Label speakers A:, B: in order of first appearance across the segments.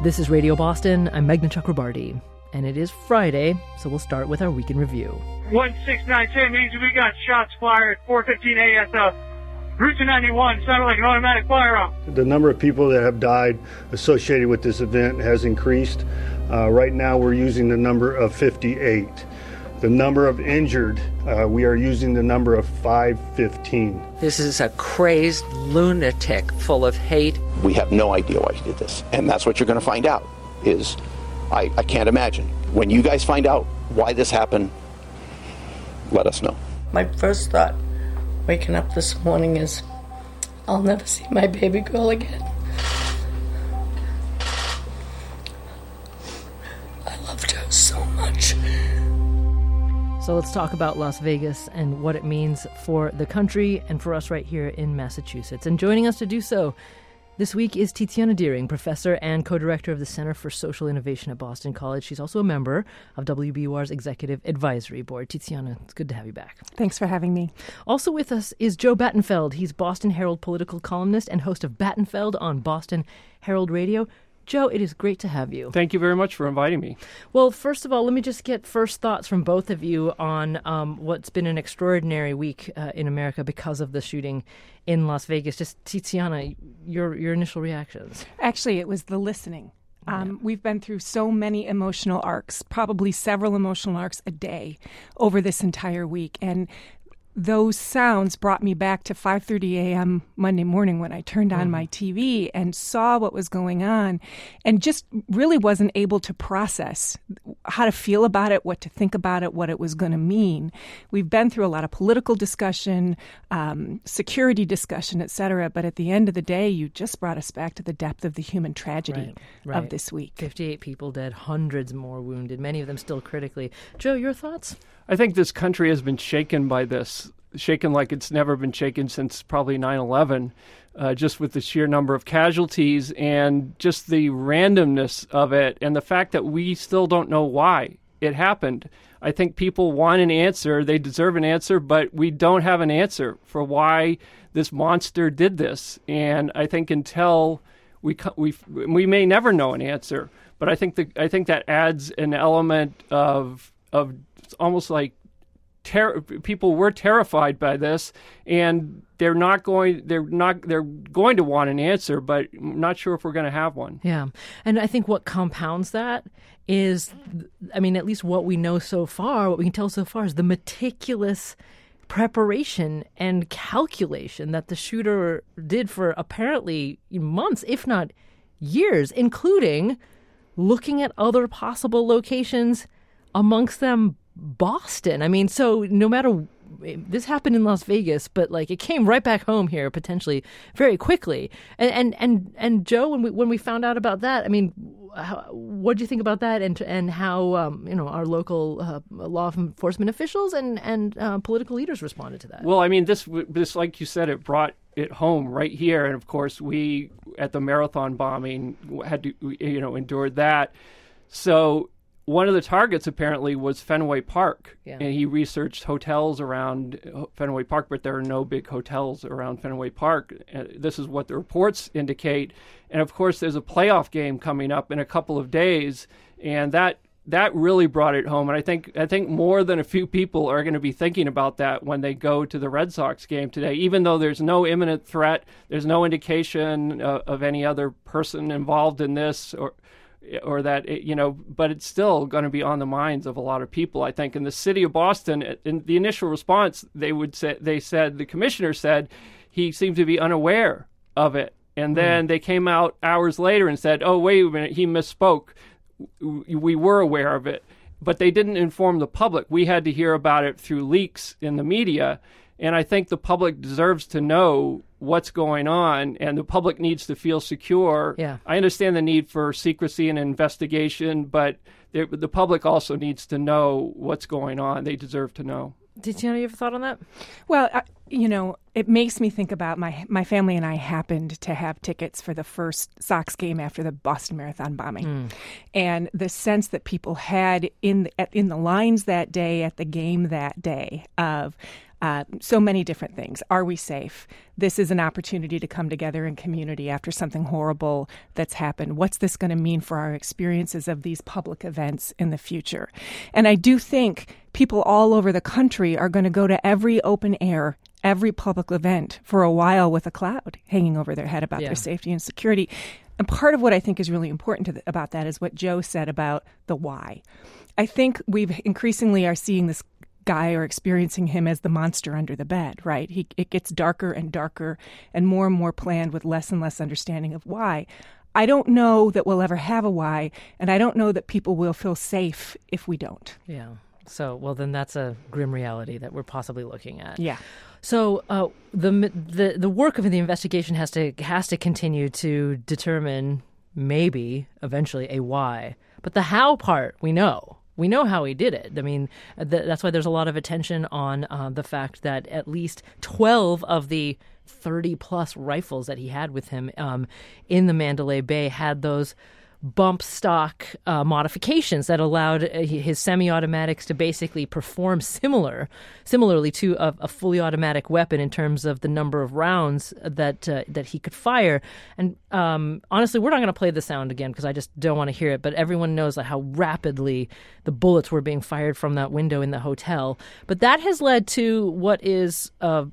A: This is Radio Boston. I'm Meghna Chakrabarty, and it is Friday, so we'll start with our week in review.
B: 16910 means we got shots fired at 4:15 at the Route 291. Sounded like an automatic firearm.
C: The number of people that have died associated with this event has increased. Right now, we're using the number of 58. The number of injured, we are using the number of 515.
D: This is a crazed lunatic full of hate.
E: We have no idea why he did this. And that's what you're going to find out is, I can't imagine. When you guys find out why this happened, let us know.
F: My first thought waking up this morning is, I'll never see my baby girl again. I loved her so much.
A: So let's talk about Las Vegas and what it means for the country and for us right here in Massachusetts. And joining us to do so this week is Tiziana Dearing, professor and co-director of the Center for Social Innovation at Boston College. She's also a member of WBUR's Executive Advisory Board. Tiziana, it's good to have you back.
G: Thanks for having me.
A: Also with us is Joe Battenfeld. He's Boston Herald political columnist and host of Battenfeld on Boston Herald Radio. Joe, it is great to have you.
H: Thank you very much for inviting me.
A: Well, first of all, let me just get first thoughts from both of you on what's been an extraordinary week in America because of the shooting in Las Vegas. Just, Tiziana, your initial reactions.
G: Actually, it was the listening. We've been through so many emotional arcs, probably several emotional arcs a day over this entire week. And those sounds brought me back to 5:30 a.m. Monday morning when I turned on my TV and saw what was going on and just really wasn't able to process how to feel about it, what to think about it, what it was going to mean. We've been through a lot of political discussion, security discussion, et cetera, but at the end of the day, you just brought us back to the depth of the human tragedy of this week.
A: 58 people dead, hundreds more wounded, many of them still critically. Joe, your thoughts?
H: I think this country has been shaken by this, shaken like it's never been shaken since probably 9/11, just with the sheer number of casualties and just the randomness of it and the fact that we still don't know why it happened. I think people want an answer. They deserve an answer, but we don't have an answer for why this monster did this. And I think until we may never know an answer, but I think that adds an element of almost like people were terrified by this, and they're going to want an answer, but I'm not sure if we're going to have one.
A: Yeah, and I think what compounds that is, I mean, at least what we know so far, what we can tell so far, is the meticulous preparation and calculation that the shooter did for apparently months, if not years, including looking at other possible locations, amongst them Boston. I mean, so no matter, this happened in Las Vegas, but like it came right back home here potentially very quickly. And Joe, when we found out about that, I mean, what do you think about that, and how our local law enforcement officials and political leaders responded to that?
H: Well, I mean, this like you said, it brought it home right here, and of course we at the Marathon bombing had to endured that. So one of the targets apparently was Fenway Park, and he researched hotels around Fenway Park, but there are no big hotels around Fenway Park. This is what the reports indicate. And of course, there's a playoff game coming up in a couple of days, and that really brought it home. And I think more than a few people are going to be thinking about that when they go to the Red Sox game today, even though there's no imminent threat, there's no indication of any other person involved in this or that, but it's still going to be on the minds of a lot of people, I think. In the city of Boston, in the initial response, the commissioner said he seemed to be unaware of it. And then they came out hours later and said, oh, wait a minute, he misspoke. We were aware of it, but they didn't inform the public. We had to hear about it through leaks in the media. And I think the public deserves to know what's going on, and the public needs to feel secure.
A: Yeah.
H: I understand the need for secrecy and investigation, but the public also needs to know what's going on. They deserve to know.
A: Tiziana, you have a thought on that?
G: Well, it makes me think about my family and I happened to have tickets for the first Sox game after the Boston Marathon bombing. And the sense that people had in the lines that day, at the game that day, of So many different things. Are we safe? This is an opportunity to come together in community after something horrible that's happened. What's this going to mean for our experiences of these public events in the future? And I do think people all over the country are going to go to every open air, every public event for a while with a cloud hanging over their head about their safety and security. And part of what I think is really important about that is what Joe said about the why. I think we've increasingly are seeing this guy or experiencing him as the monster under the bed, right? It gets darker and darker and more planned with less and less understanding of why. I don't know that we'll ever have a why, and I don't know that people will feel safe if we don't.
A: Yeah. So, well, then that's a grim reality that we're possibly looking at.
G: Yeah.
A: So the work of the investigation has to continue to determine maybe eventually a why. But the how part, we know. We know how he did it. I mean, that's why there's a lot of attention on the fact that at least 12 of the 30-plus rifles that he had with him in the Mandalay Bay had those bump stock modifications that allowed his semi-automatics to basically perform similarly to a fully automatic weapon in terms of the number of rounds that he could fire. And honestly, we're not going to play the sound again because I just don't want to hear it. But everyone knows how rapidly the bullets were being fired from that window in the hotel. But that has led to what is a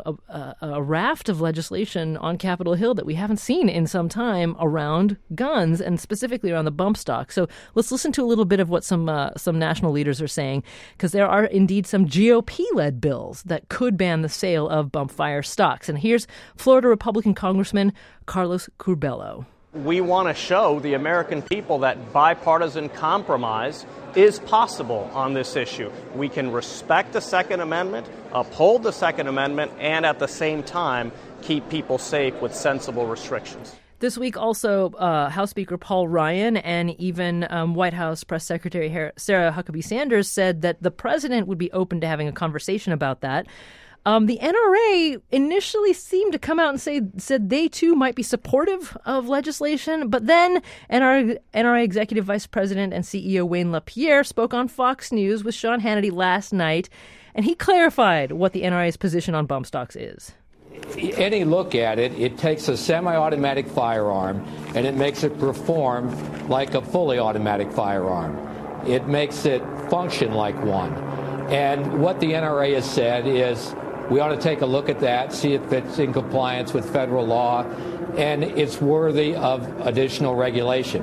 A: raft of legislation on Capitol Hill that we haven't seen in some time around guns and specifically around the bump stock. So let's listen to a little bit of what some national leaders are saying, because there are indeed some GOP-led bills that could ban the sale of bump fire stocks. And here's Florida Republican Congressman Carlos Curbelo.
I: We want to show the American people that bipartisan compromise is possible on this issue. We can respect the Second Amendment, uphold the Second Amendment, and at the same time keep people safe with sensible restrictions.
A: This week also, House Speaker Paul Ryan and even White House Press Secretary Sarah Huckabee Sanders said that the president would be open to having a conversation about that. The NRA initially seemed to come out and said they too might be supportive of legislation, but then NRA Executive Vice President and CEO Wayne LaPierre spoke on Fox News with Sean Hannity last night, and he clarified what the NRA's position on bump stocks is.
J: Any look at it, it takes a semi-automatic firearm and it makes it perform like a fully automatic firearm. It makes it function like one. And what the NRA has said is we ought to take a look at that, see if it's in compliance with federal law, and it's worthy of additional regulation.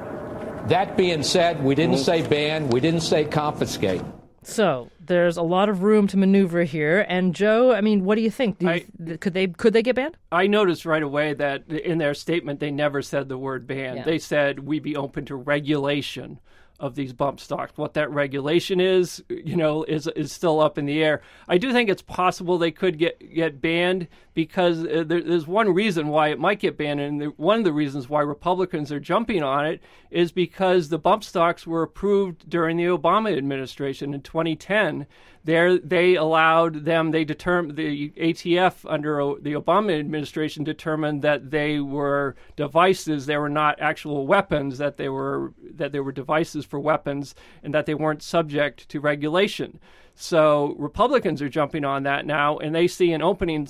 J: That being said, we didn't say ban, we didn't say confiscate.
A: So there's a lot of room to maneuver here. And Joe, I mean, what do you think? Could they get banned? I
H: noticed right away that in their statement they never said the word ban. Yeah. They said we'd be open to regulation of these bump stocks. What that regulation is still up in the air. I do think it's possible they could get banned because there's one reason why it might get banned, and one of the reasons why Republicans are jumping on it is because the bump stocks were approved during the Obama administration in 2010. They allowed them. They determined the ATF under the Obama administration determined that they were devices. They were not actual weapons. That they were devices for weapons, and that they weren't subject to regulation. So Republicans are jumping on that now, and they see an opening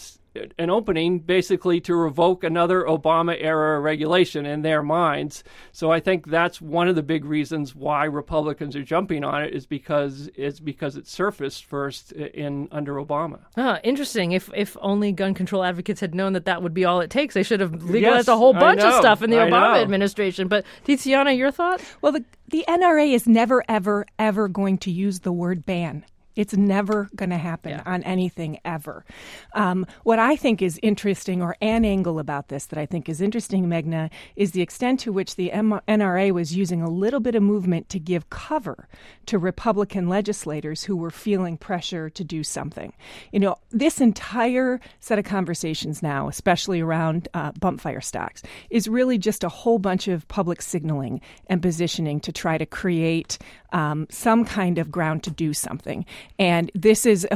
H: basically to revoke another Obama-era regulation in their minds. So I think that's one of the big reasons why Republicans are jumping on it is because it surfaced first under Obama.
A: Interesting. If only gun control advocates had known that would be all it takes, they should have legalized a whole bunch of stuff in the Obama administration. But Tiziana, your thought?
G: Well, the NRA is never, ever, ever going to use the word ban. It's never going to happen on anything ever. What I think is interesting, or an angle about this that I think is interesting, Meghna, is the extent to which the NRA was using a little bit of movement to give cover to Republican legislators who were feeling pressure to do something. This entire set of conversations now, especially around bump fire stocks, is really just a whole bunch of public signaling and positioning to try to create some kind of ground to do something. And this is,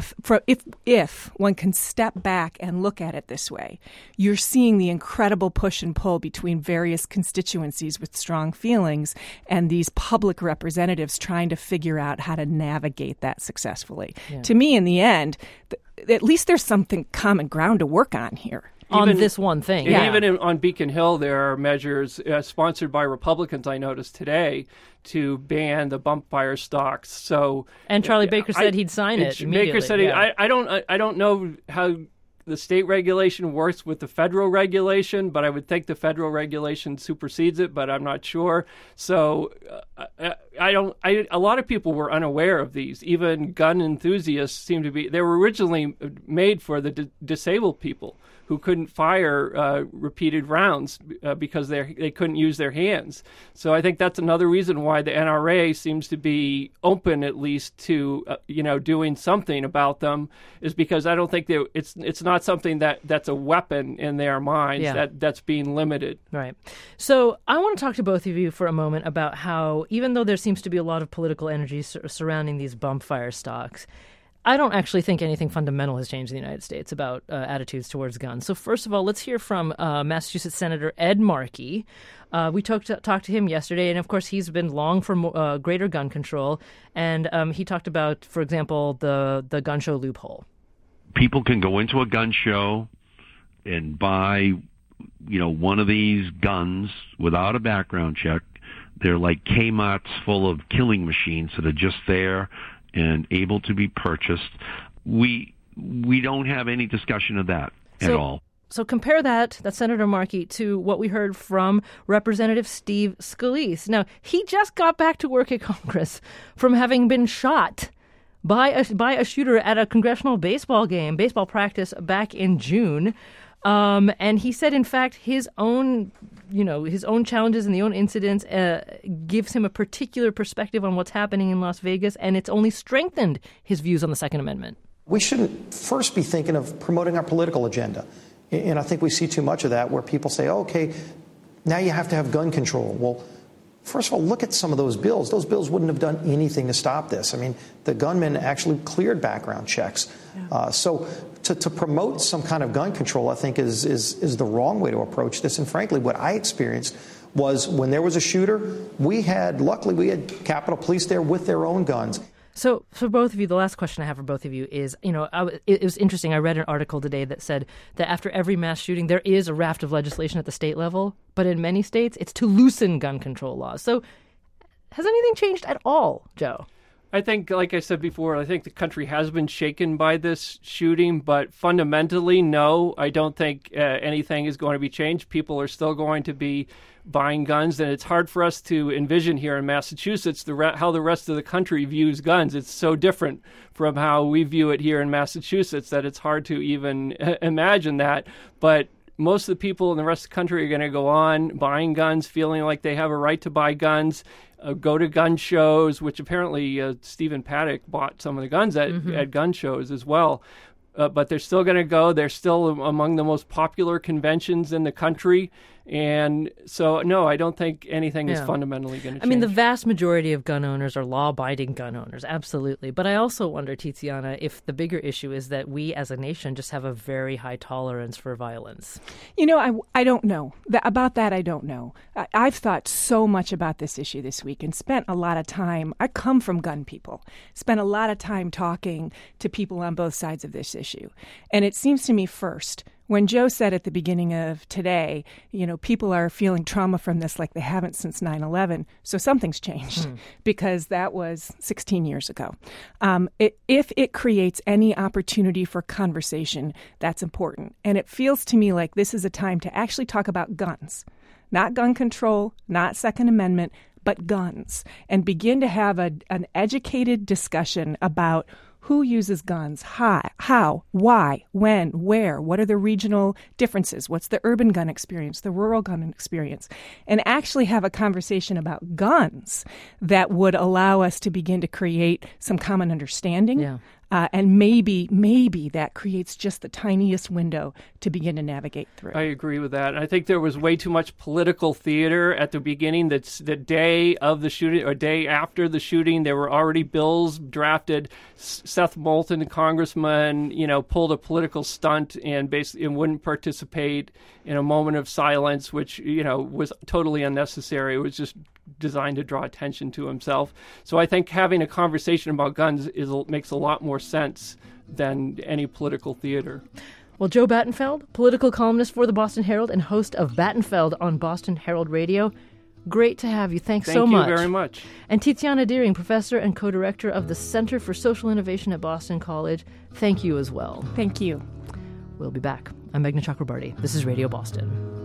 G: if one can step back and look at it this way, you're seeing the incredible push and pull between various constituencies with strong feelings and these public representatives trying to figure out how to navigate that successfully. Yeah. To me, in the end, at least there's something common ground to work on here.
A: On this one thing.
H: And
A: yeah.
H: even on Beacon Hill, there are measures sponsored by Republicans, I noticed today, to ban the bump fire stocks. So,
A: and Charlie Baker said he'd sign it immediately.
H: Baker said, I don't know how the state regulation works with the federal regulation, but I would think the federal regulation supersedes it, but I'm not sure. So a lot of people were unaware of these. Even gun enthusiasts seem to be. They were originally made for the disabled people who couldn't fire repeated rounds because they couldn't use their hands. So I think that's another reason why the NRA seems to be open, at least, to doing something about them, is because I don't think it's not something that's a weapon in their minds that's being limited.
A: Right. So I want to talk to both of you for a moment about how, even though there seems to be a lot of political energy surrounding these bump fire stocks, I don't actually think anything fundamental has changed in the United States about attitudes towards guns. So first of all, let's hear from Massachusetts Senator Ed Markey. We talked to him yesterday, and of course he's been long for greater gun control. And he talked about, for example, the gun show loophole.
K: People can go into a gun show and buy, one of these guns without a background check. They're like Kmart's full of killing machines that are just there and able to be purchased. We don't have any discussion of that at all.
A: So compare that's Senator Markey, to what we heard from Representative Steve Scalise. Now, he just got back to work at Congress from having been shot by a shooter at a congressional baseball practice back in June. And he said, in fact, his own challenges and the own incidents gives him a particular perspective on what's happening in Las Vegas, and it's only strengthened his views on the Second Amendment.
L: We shouldn't first be thinking of promoting our political agenda. And I think we see too much of that, where people say, okay, now you have to have gun control. Well, first of all, look at some of those bills. Those bills wouldn't have done anything to stop this. I mean, the gunmen actually cleared background checks. Yeah. So to promote some kind of gun control, I think, is the wrong way to approach this. And frankly, what I experienced was when there was a shooter, luckily we had Capitol Police there with their own guns.
A: So for both of you, the last question I have for both of you is, it was interesting. I read an article today that said that after every mass shooting, there is a raft of legislation at the state level, but in many states, it's to loosen gun control laws. So has anything changed at all, Joe?
H: I think, like I said before, I think the country has been shaken by this shooting, but fundamentally, no, I don't think anything is going to be changed. People are still going to be buying guns, and it's hard for us to envision here in Massachusetts how the rest of the country views guns. It's so different from how we view it here in Massachusetts that it's hard to even imagine that. But most of the people in the rest of the country are going to go on buying guns, feeling like they have a right to buy guns, go to gun shows, which apparently Stephen Paddock bought some of the guns at gun shows as well. But they're still going to go. They're still among the most popular conventions in the country. And so, no, I don't think anything is fundamentally going to change.
A: I mean, the vast majority of gun owners are law-abiding gun owners, absolutely. But I also wonder, Tiziana, if the bigger issue is that we as a nation just have a very high tolerance for violence.
G: I don't know. About that, I don't know. I've thought so much about this issue this week and spent a lot of time. I come from gun people. Spent a lot of time talking to people on both sides of this issue. And it seems to me, first, when Joe said at the beginning of today, people are feeling trauma from this like they haven't since 9/11, so something's changed because that was 16 years ago. If it creates any opportunity for conversation, that's important. And it feels to me like this is a time to actually talk about guns, not gun control, not Second Amendment, but guns, and begin to have an educated discussion about who uses guns, how, why, when, where, what are the regional differences, what's the urban gun experience, the rural gun experience, and actually have a conversation about guns that would allow us to begin to create some common understanding. Yeah. And maybe that creates just the tiniest window to begin to navigate through.
H: I agree with that. I think there was way too much political theater at the beginning. That's the day of the shooting or day after the shooting. There were already bills drafted. Seth Moulton, congressman, pulled a political stunt and basically wouldn't participate in a moment of silence, which was totally unnecessary. It was just designed to draw attention to himself. So I think having a conversation about guns makes a lot more sense than any political theater.
A: Well, Joe Battenfeld, political columnist for the Boston Herald and host of Battenfeld on Boston Herald Radio. Great to have you. Thanks so much.
H: Thank you very much.
A: And Tiziana Deering, professor and co-director of the Center for Social Innovation at Boston College. Thank you as well.
G: Thank you.
A: We'll be back. I'm Meghna Chakrabarty. This is Radio Boston.